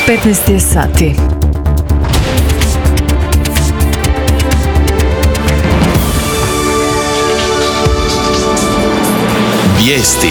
15 je sati. Vijesti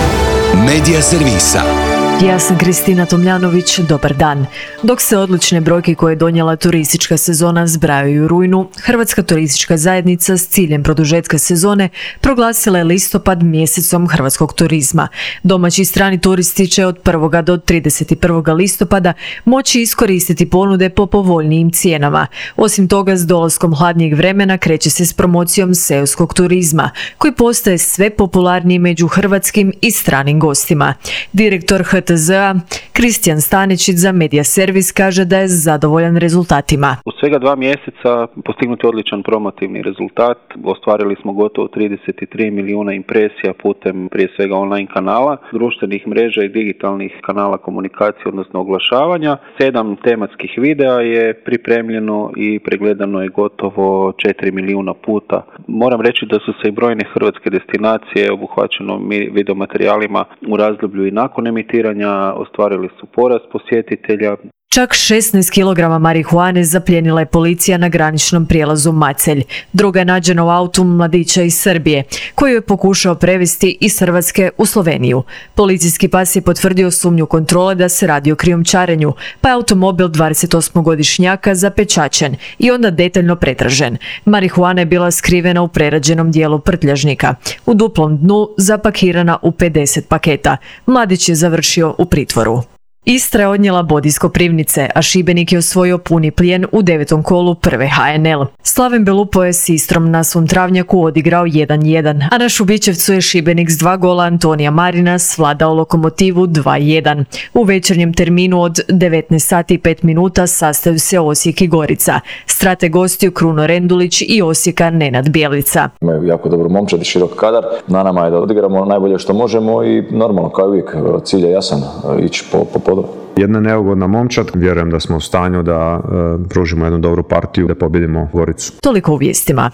Medija servisa. Ja sam Kristina Tomljanović, dobar dan. Dok se odlične brojke koje je donijela turistička sezona zbrajaju u rujnu, Hrvatska turistička zajednica s ciljem produžetka sezone proglasila je listopad mjesecom hrvatskog turizma. Domaći i strani turisti će od 1. do 31. listopada moći iskoristiti ponude po povoljnijim cijenama. Osim toga, s dolaskom hladnijeg vremena kreće se s promocijom seoskog turizma, koji postaje sve popularniji među hrvatskim i stranim gostima. Direktor HTZ-a Kristijan Staničić za Medija servis kaže da je zadovoljan rezultatima. U svega 2 mjeseca postignut je odličan promotivni rezultat. Ostvarili smo gotovo 33 milijuna impresija putem prije svega online kanala, društvenih mreža i digitalnih kanala komunikacije, odnosno oglašavanja. 7 tematskih videa je pripremljeno i pregledano je gotovo 4 milijuna puta. Moram reći da su se i brojne hrvatske destinacije obuhvaćeno video materijalima u razdoblju i nakon emitiranja ostvarili su porast posjetitelja. Čak 16 kg marihuane zaplijenila je policija na graničnom prijelazu Macelj. Druga je nađena u autu mladića iz Srbije, koju je pokušao prevesti iz Hrvatske u Sloveniju. Policijski pas je potvrdio sumnju kontrole da se radi o krijumčarenju, pa je automobil 28-godišnjaka zapečaćen i onda detaljno pretražen. Marihuana je bila skrivena u prerađenom dijelu prtljažnika, u duplom dnu zapakirana u 50 paketa. Mladić je završio u pritvoru. Istra je odnijela bod iz Koprivnice, a Šibenik je osvojio puni plijen u 9. kolu prve HNL. Slaven Belupo je s Istrom na svom travnjaku odigrao 1-1, a na Šubićevcu je Šibenik s 2 gola Antonija Marina svladao Lokomotivu 2-1. U večernjem terminu od 19 sati i 5 minuta sastaju se Osijek i Gorica. Strate gostiju Kruno Rendulić i Osijeka Nenad Bjelica. Imaju jako dobro momčad i širok kadar. Na nama je da odigramo najbolje što možemo i normalno kao uvijek cilj je jasan, ići po podu. Jedna neugodna momčad, vjerujem da smo u stanju da pružimo jednu dobru partiju, da pobjedimo Goricu. Toliko u vijestima.